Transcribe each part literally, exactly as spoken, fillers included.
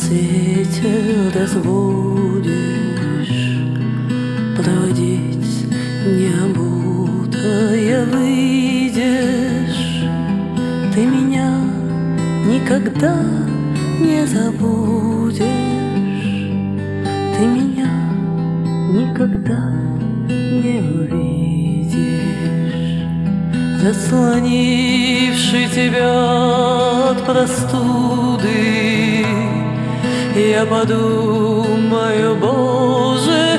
рассвете разбудишь, проводить необутая выйдешь. Ты меня никогда не забудешь, ты меня никогда не увидишь, заслонивший тебя от простуды. Я подумаю, Боже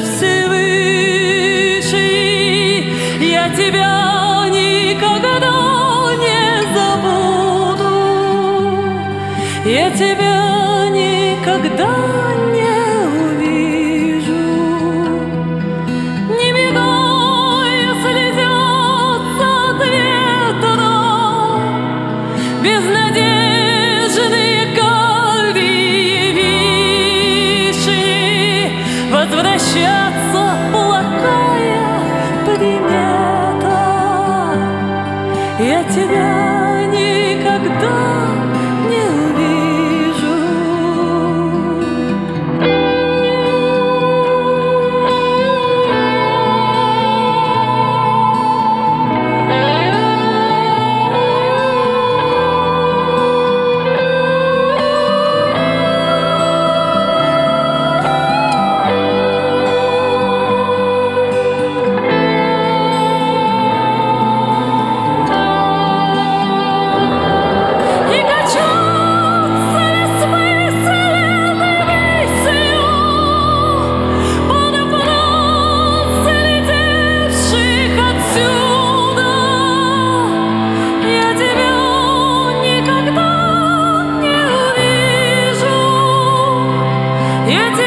Всевышний, я тебя никогда не забуду, я тебя никогда не увижу. Не мигая слезятся от ветра безнадежные возвращаться плохая примета. Я тебя никогда не увижу. Я